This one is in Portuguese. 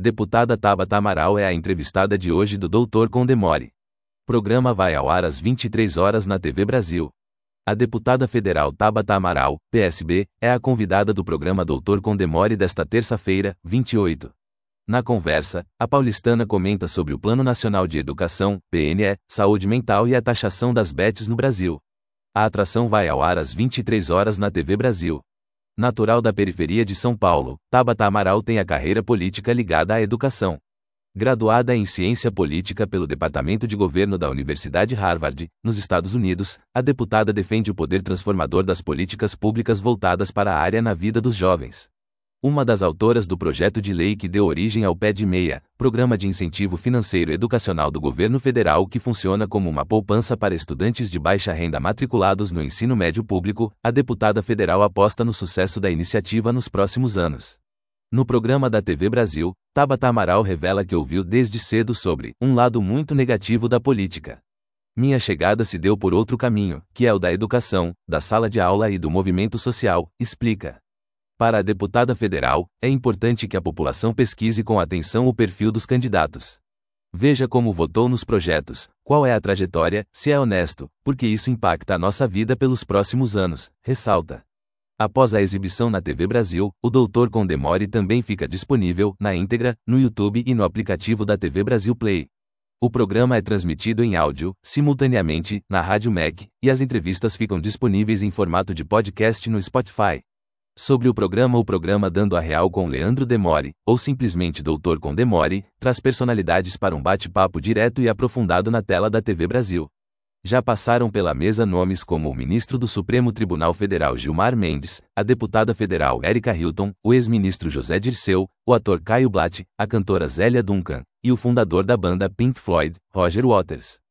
Deputada Tabata Amaral é a entrevistada de hoje do Doutor Condemore. Programa vai ao ar às 23 horas na TV Brasil. A deputada federal Tabata Amaral, PSB, é a convidada do programa Doutor Condemore desta terça-feira, 28. Na conversa, a paulistana comenta sobre o Plano Nacional de Educação, PNE, saúde mental e a taxação das bets no Brasil. A atração vai ao ar às 23 horas na TV Brasil. Natural da periferia de São Paulo, Tabata Amaral tem a carreira política ligada à educação. Graduada em Ciência Política pelo Departamento de Governo da Universidade Harvard, nos Estados Unidos, a deputada defende o poder transformador das políticas públicas voltadas para a área na vida dos jovens. Uma das autoras do projeto de lei que deu origem ao PED-6, Programa de Incentivo Financeiro Educacional do Governo Federal que funciona como uma poupança para estudantes de baixa renda matriculados no ensino médio público, a deputada federal aposta no sucesso da iniciativa nos próximos anos. No programa da TV Brasil, Tabata Amaral revela que ouviu desde cedo sobre um lado muito negativo da política. Minha chegada se deu por outro caminho, que é o da educação, da sala de aula e do movimento social, explica. Para a deputada federal, é importante que a população pesquise com atenção o perfil dos candidatos. Veja como votou nos projetos, qual é a trajetória, se é honesto, porque isso impacta a nossa vida pelos próximos anos, ressalta. Após a exibição na TV Brasil, o Doutor Condemore também fica disponível, na íntegra, no YouTube e no aplicativo da TV Brasil Play. O programa é transmitido em áudio, simultaneamente, na Rádio MEC, e as entrevistas ficam disponíveis em formato de podcast no Spotify. Sobre o programa Dando a Real com Leandro Demore, ou simplesmente Doutor Condemore, traz personalidades para um bate-papo direto e aprofundado na tela da TV Brasil. Já passaram pela mesa nomes como o ministro do Supremo Tribunal Federal Gilmar Mendes, a deputada federal Érica Hilton, o ex-ministro José Dirceu, o ator Caio Blatt, a cantora Zélia Duncan, e o fundador da banda Pink Floyd, Roger Waters.